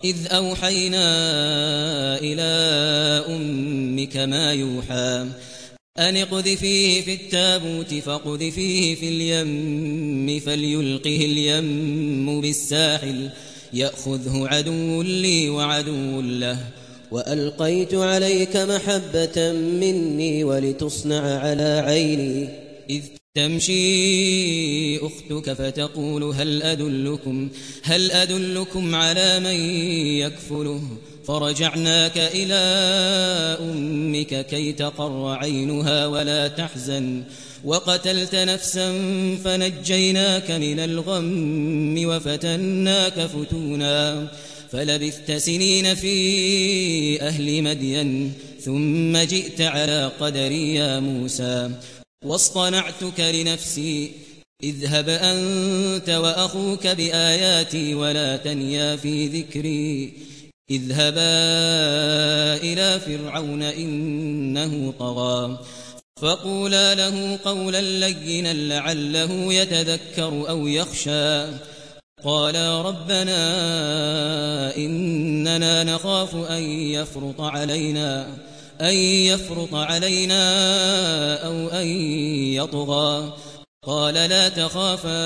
إذ أوحينا إلى أمك ما يوحى أن اقذفيه في التابوت فاقذفيه في اليم فليلقه اليم بالساحل يأخذه عدو لي وعدو له وألقيت عليك محبة مني ولتصنع على عيني إذ تمشي أختك فتقول هل أدلكم على من يكفله فرجعناك إلى أمك كي تقر عينها ولا تحزن وقتلت نفسا فنجيناك من الغم وفتناك فتونا فلبثت سنين في أهل مدين ثم جئت على قدري يا موسى واصطنعتك لنفسي اذهب أنت وأخوك بآياتي ولا تنيا في ذكري اذهبا إلى فرعون إنه طغى فقولا له قولا لينا لعله يتذكر أو يخشى قالا ربنا إننا نخاف أن يفرط علينا أو أن يطغى قال لا تخافا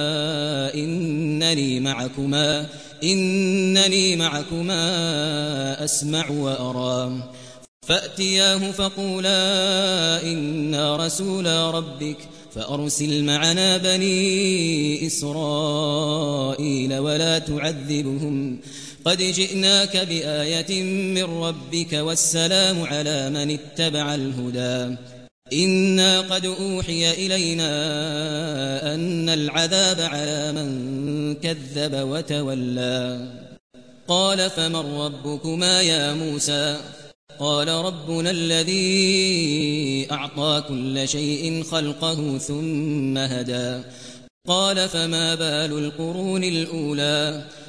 إنني معكما أسمع وأرى فأتياه فقولا إنا رسولا ربك فأرسل معنا بني إسرائيل ولا تعذبهم قد جئناك بآية من ربك والسلام على من اتبع الهدى إنا قد أوحي إلينا أن العذاب على من كذب وتولى قال فمن ربكما يا موسى قال ربنا الذي أعطى كل شيء خلقه ثم هدى قال فما بال القرون الأولى